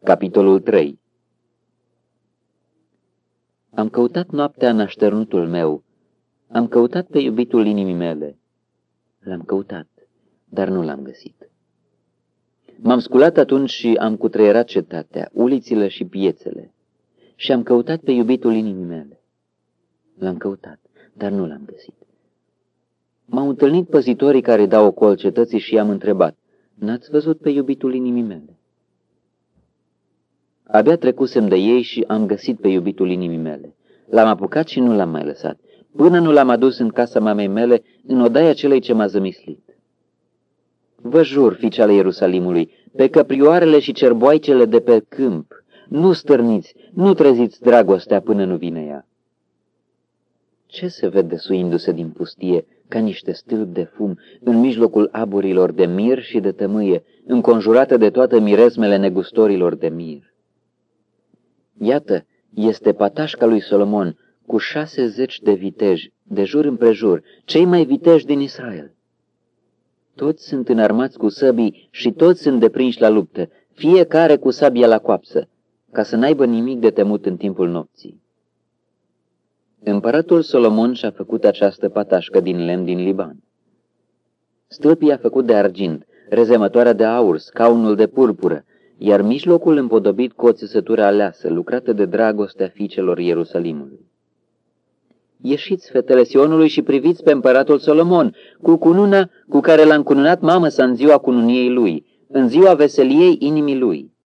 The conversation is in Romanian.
Capitolul 3. Am căutat noaptea în așternutul meu, am căutat pe iubitul inimii mele. L-am căutat, dar nu l-am găsit. M-am sculat atunci și am cutreierat cetatea, ulițile și piețele, și am căutat pe iubitul inimii mele. L-am căutat, dar nu l-am găsit. M-au întâlnit păzitorii care dau ocol cetății și i-am întrebat: n-ați văzut pe iubitul inimii mele? Abia trecusem de ei și am găsit pe iubitul inimii mele. L-am apucat și nu l-am mai lăsat, până nu l-am adus în casa mamei mele, în odaia celei ce m-a zămislit. Vă jur, fiice ale Ierusalimului, pe căprioarele și cerboaicele de pe câmp, nu stârniți, nu treziți dragostea până nu vine ea. Ce se vede suindu-se din pustie ca niște stâlpi de fum în mijlocul aburilor de mir și de tămâie, înconjurată de toate miresmele negustorilor de mir? Iată, este patașca lui Solomon cu 60 de viteji, de jur împrejur, cei mai viteji din Israel. Toți sunt înarmați cu săbii și toți sunt deprinși la luptă, fiecare cu sabia la coapsă, ca să n-aibă nimic de temut în timpul nopții. Împăratul Solomon și-a făcut această patașcă din lemn din Liban. Stâlpii a făcut de argint, rezemătoarea de aur, scaunul de purpură, iar mijlocul împodobit cu o țesătură aleasă, lucrată de dragostea fiicelor Ierusalimului. Ieșiți, fetele Sionului, și priviți pe împăratul Solomon, cu cununa cu care l-a încununat mama sa în ziua cununiei lui, în ziua veseliei inimii lui.